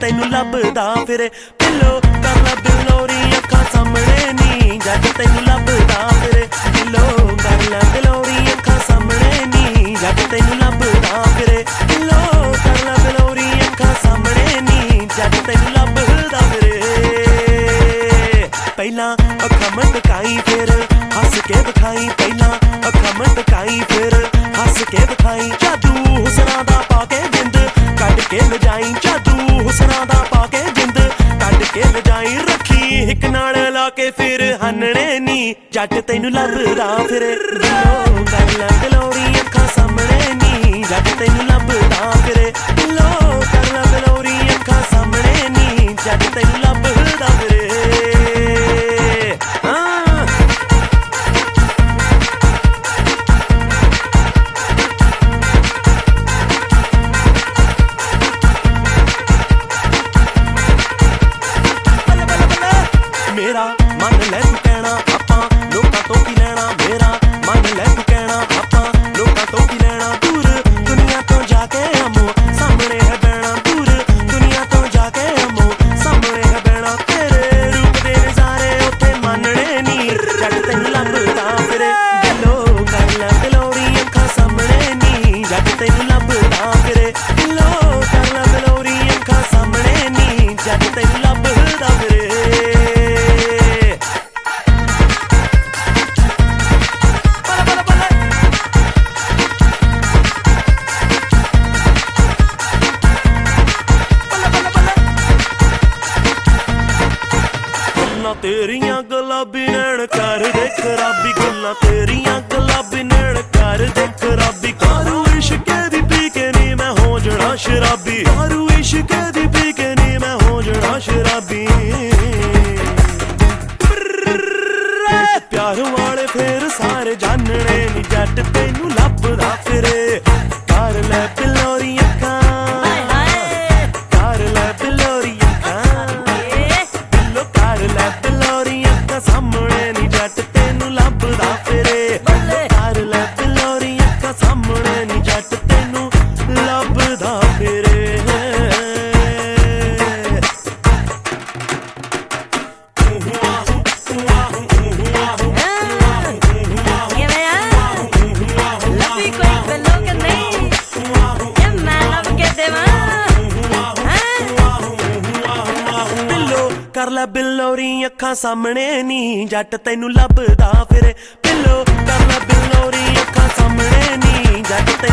ਤੈਨੂੰ ਲੱਭਦਾ ਫਿਰੇ ਪਿੱਲੋ ਕਰ ਲੈ ਬਿਲੋਰੀ ਅੱਖਾਂ ਸਾਹਮਣੇ ਨੀ ਜੱਟ ਤੈਨੂੰ ਲੱਭਦਾ ਫਿਰੇ ਪਿੱਲੋ ਕਰ ਲੈ ਬਿਲੋਰੀ ਅੱਖਾਂ ਸਾਹਮਣੇ ਨੀ ਜੱਟ ਤੈਨੂੰ ਲੱਭਦਾ ਫਿਰੇ ਪਿੱਲੋ ਕਰ ਲੈ ਬਿਲੋਰੀ ਅੱਖਾਂ ਸਾਹਮਣੇ ਨੀ ਜੱਟ ਤੈਨੂੰ ਲੱਭਦਾ ਫਿਰੇ ਪਹਿਲਾਂ ਅੱਖਾਂ ਮਟਕਾਈ ਫਿਰ ਹੱਸ ਕੇ ਵਿਖਾਈ ਪਹਿਲਾਂ ਅੱਖਾਂ ਮਟਕਾਈ ਫਿਰ ਹੱਸ ਕੇ ਵਿਖਾਈ ਜਾਦੂ ਹੁਸਨਾਂ ਦਾ ਪਾ ਕੇ ਜਿੰਦ ਕੱਢ ਕੇ ਲਜਾਈ ਜਾਦੂ ਹੁਸਨਾਂ ਦਾ ਪਾ ਕੇ ਜਿੰਦ ਕੱਢ ਕੇ ਲਜਾਈ ਰੱਖੀ ਇੱਕ ਨਾਲ ਲਾ ਕੇ ਫਿਰ ਹੰਨਣੇ ਨੀ ਜੱਟ ਤੈਨੂੰ ਲੱਭਦਾ ਫਿਰੇ ਦਿਲੋਂ ਕਰ ਲੈ ਬਿਲੋਰੀ ਅੱਖਾਂ ਸਾਹਮਣੇ ਨੀ ਜੱਟ ਤੈਨੂੰ ਲੱਭਦਾ ਫਿਰੇ ਦਿਲੋਂ ਕਰ ਲੈ ਬਿਲੋਰੀ ਅੱਖਾਂ ਸਾਹਮਣੇ ਨੀ ਜੱਟ ਤੈਨੂੰ ਲੱਭਦਾ ਫਿਰੇ ਮੇਰਾ ਮਨ ਲੈ ਤੂੰ ਕਹਿਣਾ ਆਪਾਂ ਲੋਕਾਂ ਤੋਂ ਕੀ ਲੈਣਾ ਮੇਰਾ ਮਨ ਲੈ ਤੂੰ ਕਹਿਣਾ ਆਪਾਂ ਲੋਕਾਂ ਤੋਂ ਕੀ ਲੈਣਾ ਦੂਰ ਦੁਨੀਆ ਤੋਂ ਜਾ ਕੇ ਅਮੋ ਸਾਹਮਣੇ ਹੈ ਬਹਿਣਾ ਦੂਰ ਦੁਨੀਆ ਤੋਂ ਜਾ ਕੇ ਅਮੋ ਸਾਹਮਣੇ ਹੈ ਬਹਿਣਾ ਤੇਰੇ ਰੂਪ ਦੇ ਨਜ਼ਾਰੇ ਉੱਥੇ ਮੰਨਣੇ ਨੀ ਜੱਟ ਤੈਨੂੰ ਲੱਭਦਾ ਫਿਰੇ ਦਿਲੋਂ ਕਰ ਲੈ ਬਿਲੋਰੀ ਅੱਖਾਂ ਸਾਹਮਣੇ ਨੀ ਜੱਟ ਤੈਨੂੰ ਲੱਭਦਾ ਫਿਰੇ ਦਿਲੋਂ ਕਰ ਲੈ ਬਿਲੋਰੀ ਅੱਖਾਂ ਸਾਹਮਣੇ ਨੀ ਜੱਟ ਤੈਨੂੰ ਲੱਭਦਾ ਫਿਰੇ ਤੇਰੀਆਂ ਗੁਲਾਬੀ ਨੈਣ ਕਰ ਦੇ ਖਰਾਬੀ ਗੱਲਾਂ ਤੇਰੀਆਂ ਗੁਲਾਬੀ ਨੈਣ ਕਰ ਦੇ ਖਰਾਬੀ ਕਾਰੂ ਇਸ਼ਕ ਦੀ ਪੀ ਕੇ ਨੀ ਮੈਂ ਹੋ ਜਾਣਾ ਸ਼ਰਾਬੀ ਕਾਰੂ ਇਸ਼ਕ ਦੀ ਪੀ ਕੇ ਨੀ ਮੈਂ ਹੋ ਜਾਣਾ ਸ਼ਰਾਬੀ ਪਿਆਰ ਵਾਲੇ ਫੇਰ ਸਾਰੇ ਜਾਣਣੇ ਨੀ ਜੱਟ ਤੈਨੂੰ ਲੱਭਦਾ ਫਿਰੇ ਕਰ ਲੈ ਬਿਲੋਰੀ ਅੱਖਾਂ ਕਰ ਲੈ ਬਿਲੋਰੀ ਸਾਹਮਣੇ ਨੀ ਜੱਟ ਤੈਨੂੰ ਲੱਭਦਾ ਫਿਰੇ ਕਰ ਲੈ ਬਿਲੋਰੀ ਅੱਖਾਂ ਸਾਹਮਣੇ ਨੀ ਜੱਟ ਤੈਨੂੰ ਲੱਭਦਾ ਫਿਰੇ ਕਰ ਲੈ ਬਿਲੋਰੀ ਅੱਖਾਂ ਸਾਹਮਣੇ ਨੀ ਜੱਟ ਤੈਨੂੰ ਲੱਭਦਾ ਫਿਰੇ ਪਿੱਲੋ ਕਰ ਲੈ ਬਿਲੋਰੀ ਅੱਖਾਂ ਸਾਹਮਣੇ ਨੀ ਜੱਟ